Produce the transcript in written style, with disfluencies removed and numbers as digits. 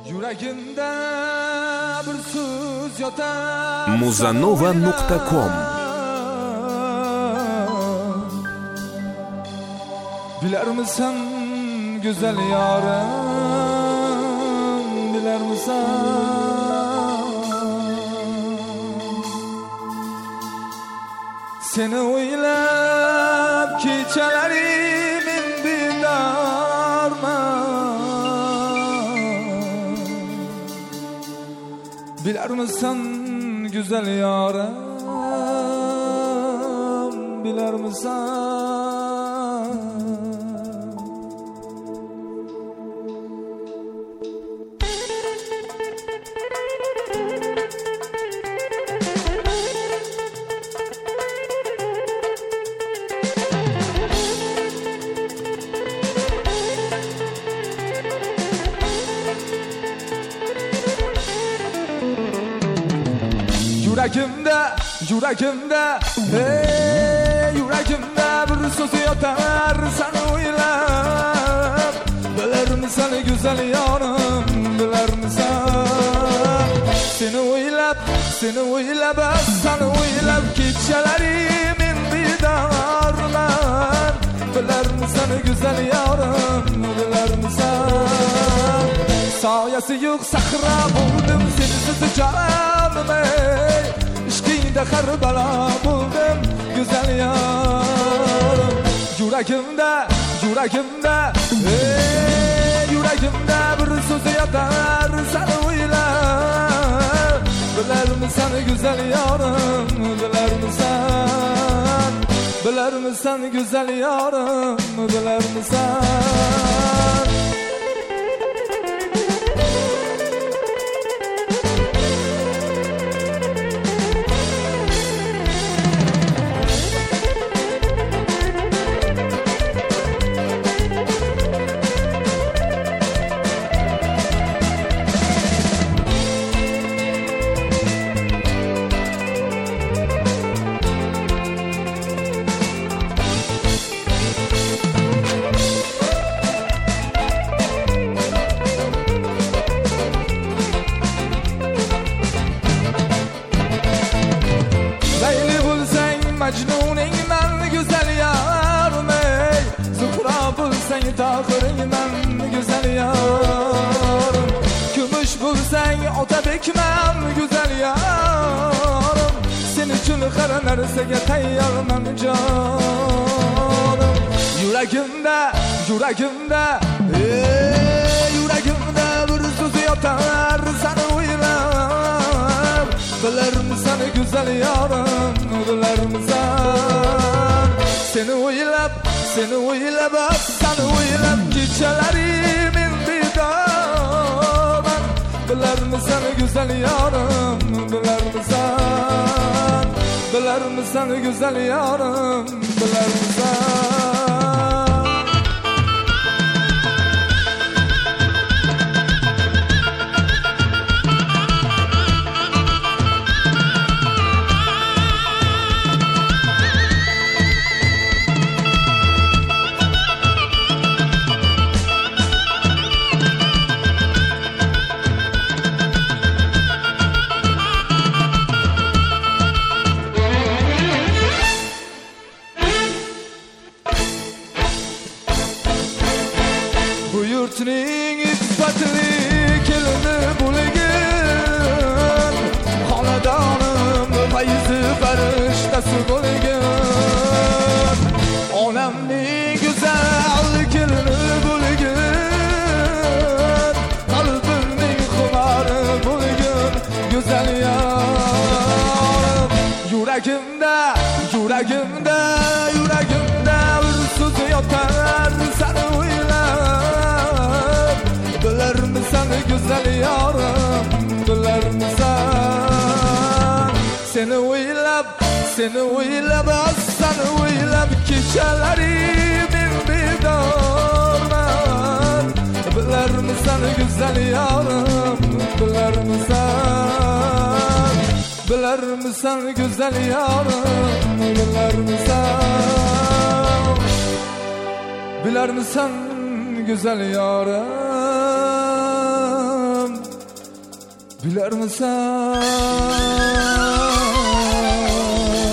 Yuragimda bir so'z yotar. Muzanova.com Bilarmisan güzel yarim, bilarmisan seni o'ylab kechalarim bedorman. Bilarmisan güzel yarim, bilarmisan Yuragimda, hey yuragimda bir so'z yotar seni o'ylab. Bilarmisan güzel yarim, bilarmisan seni o'ylab, seni o'ylab kechalarim bedorman. Bilarmisan güzel yarim, bilarmisan soyasi yo'q sahro bo'ldim sensiz jonim. İşkingda Karbala buldum güzel yarim. Yuragimda, hey yuragimda bir so'z yotar seni o'ylab. Bilarmisan güzel yarim, bilarmisan güzel yarim, bilarmisan Mecnuningman güzel yarim, ey Zuhra bulsang tohiringman güzel yarim. Kumush bulsang Otabekman güzel yarim. Sen uchun har narsaga tayyorman jonim. Yuragimda, ey yuragimda bir so'z yotar seni o'ylab. Bilarmisan güzel yarim, bilarmisan seni o'ylab, seni o'ylab kechalarim bedorman. Bilarmisan güzel yarim, bilarmisan güzel yarim, bilarmisan yurtning isbatli kelini bo'lgan. Xonadonim fayzi farishtasi bo'lgan. Onamning go'zal kelini bo'lgan. Qalbimning xumori bo'lgan go'zal yarim. Yuragimda bir so'z yotar seni o'ylab. Bilarmisan güzel yarim, bilarmisan seni o'ylab, seni o'ylab kechalarim bedorman. Bilarmisan güzel yarim, bilarmisan güzel yarim, bilarmisan güzel yarim, biler misin?